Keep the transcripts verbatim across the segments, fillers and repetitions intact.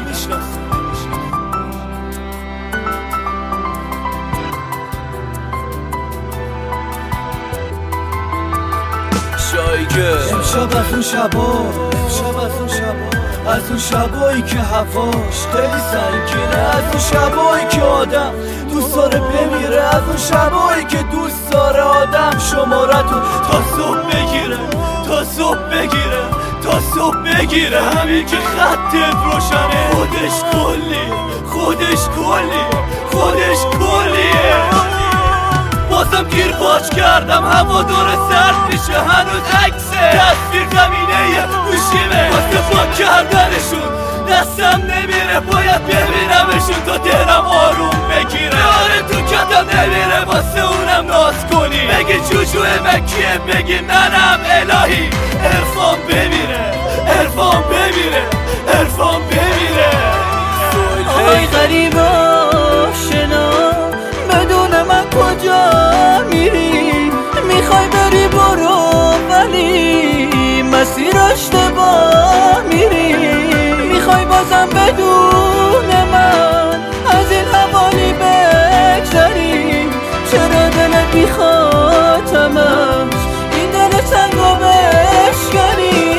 میشناسه. شایگه امشب از اون شبا امشب از اون شبا از اون شبایی که هواش خیلی سنگینه، از اون شبایی که آدم دوست داره بمیره، از اون شبایی که دوست داره آدم شمارتو تا صبح بگیره تا صبح بگیره تا صبح بگیره. همین که خطت روشنه، خودش کلیه خودش کلیه خودش کلیه. بازم گیر پاچ کردم، هوا داره سرد میشه، هنوز عکسه تصویر زمینه گوشیمه واسه پاک کردنشون دستم نمیره، باید ببینمشون تا دلم آروم بگیره. آره تو کتم نمیره واسه اونم ناز کنی، بگی جوجو مکیه بگی منم الهی. عرفان بمیره عرفان بمیره عرفان بمیره. آی غریب آشنا بدون من کجا میری؟ میخوای بری برو ولی مسیر اشتباه میری. میخوای بازم بدون من از این حوالی بگذری؟ چرا دلت میخواد تمش این دل تنگو بشکنی؟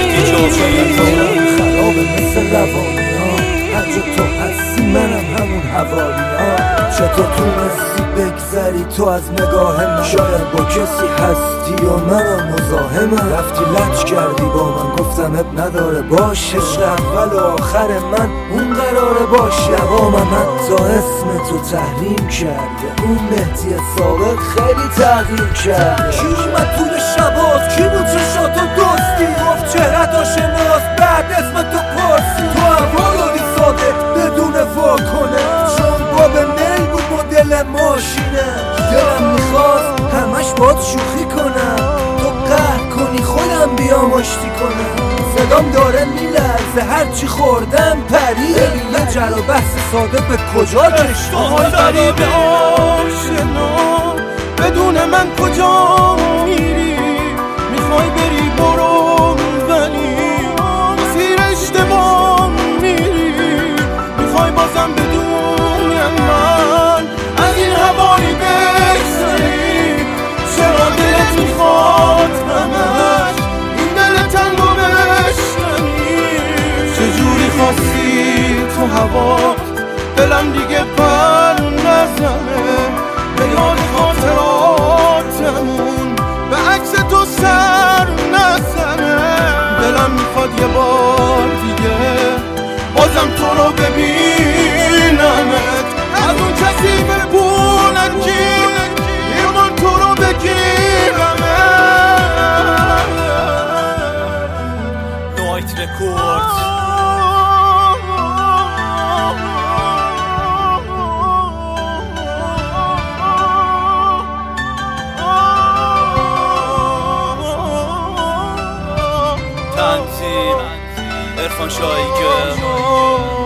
خرابه مثل روانی ها، هر جا تو هستی منم همون حوالی ها. چطور تونستی بگذری تو از نگاه من؟ شاید با کسی هستی و منم مزاحمم. رفتی لج کردی با من، گفتم اب نداره باشه، عشق اول و آخر من اون قراره باشه. عوامم حتی اسم تو تحریم کرده، اون مهدی سابق خیلی تغییر کرده. کی اومد طول شبات؟ کی بود چشاتو دوستی؟ گفت چهرت آشناست بعد اسم تو پرسی. تو هوا دادی ساده بدون واکنه، چون باب میل بود مدل ماشینه. دلم میخواست همش باد شوخی کنم، تو قهر کنی خودم بیام آشتی کنم. صدام داره میلرزه هرچی خوردم پریه، یه جر و بحث ساده به کجا کشتم؟ آهای غریب آشنا بدون من کجا میری؟ میخوای بری برو ولی مسیر اشتباه میری. میخوای بازم بدون من از این حوالی بگذری؟ چرا دلت میخواد همش این دل تنگو بشکنی؟ چجوری خواستی تو هوا دلم دیگه پر نزنه؟ به یاد خاطراتمون به عکس تو سر نزنه. دلم میخواد یه بار دیگه بازم تو رو ببینمت، از اون کسی ببونم که یه بار تو رو بگیرمت. نایت رکورد تنظیم عرفان شایگه.